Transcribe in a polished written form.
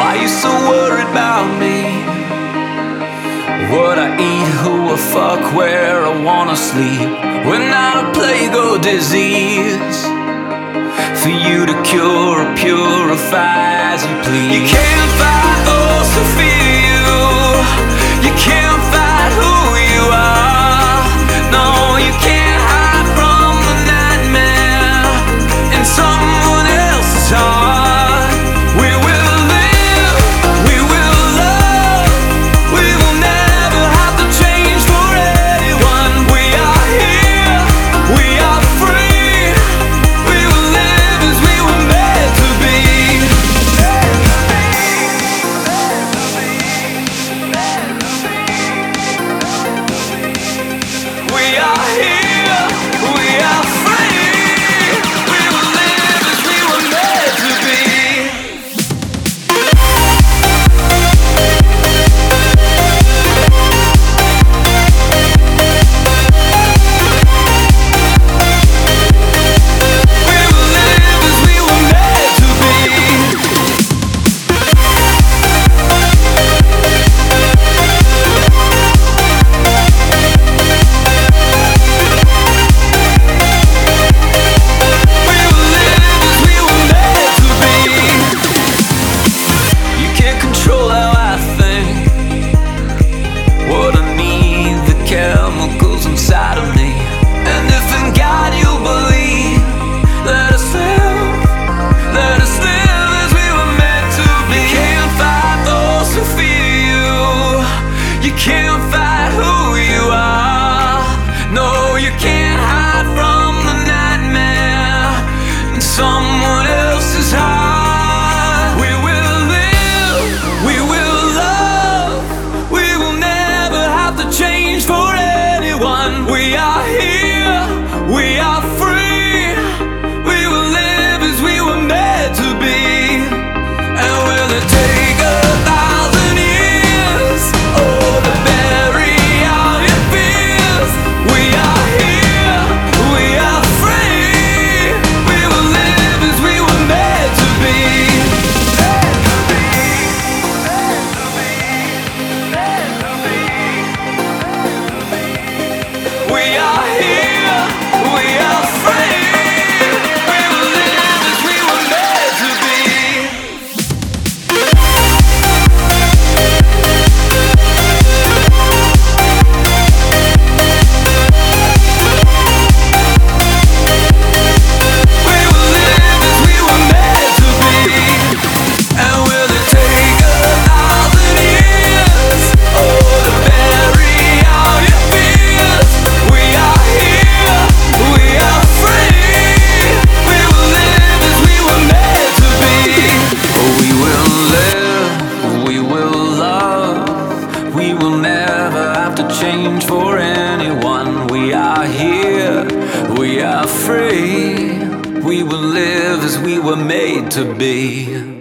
Are you so worried about me? What I eat, who I fuck, where I wanna sleep. We're not a plague or disease for you to cure or purify as you please. You can't fight those who fear you. You can't fight who you are. No, you can't hide from the nightmare in someone else's heart. We will live, we will love, we will never have to change for anyone. We are here, we are free, we will live as we were meant to be. We are here, we are free, we will live as we were meant to be. We will live as we were meant to be. We will live as we were meant to be. You can't control how I think, what I need, the chemicals inside of me. And if in God you believe, let us live as we were meant to be. You can't fight those who fear you. You can't fight who you are. No, you can't hide from the nightmare in someone else's heart. We will live, we will love, we will never have to change for anyone. We are here, we are free, we will live as we were meant to be. And will it take 1,000 years, oh, to bury all your fears? We are here, we are free, we will live as we were meant to be. We are here, we are free, we will live as we were meant to be. We will live as we were meant to be. And will it take 1,000 years, oh, to bury all your fears? We are here, we are free, we will live as we were meant to be. Oh, we will live, we will love, we will never have to change for anyone. We are here, we are free, we will live as we were made to be.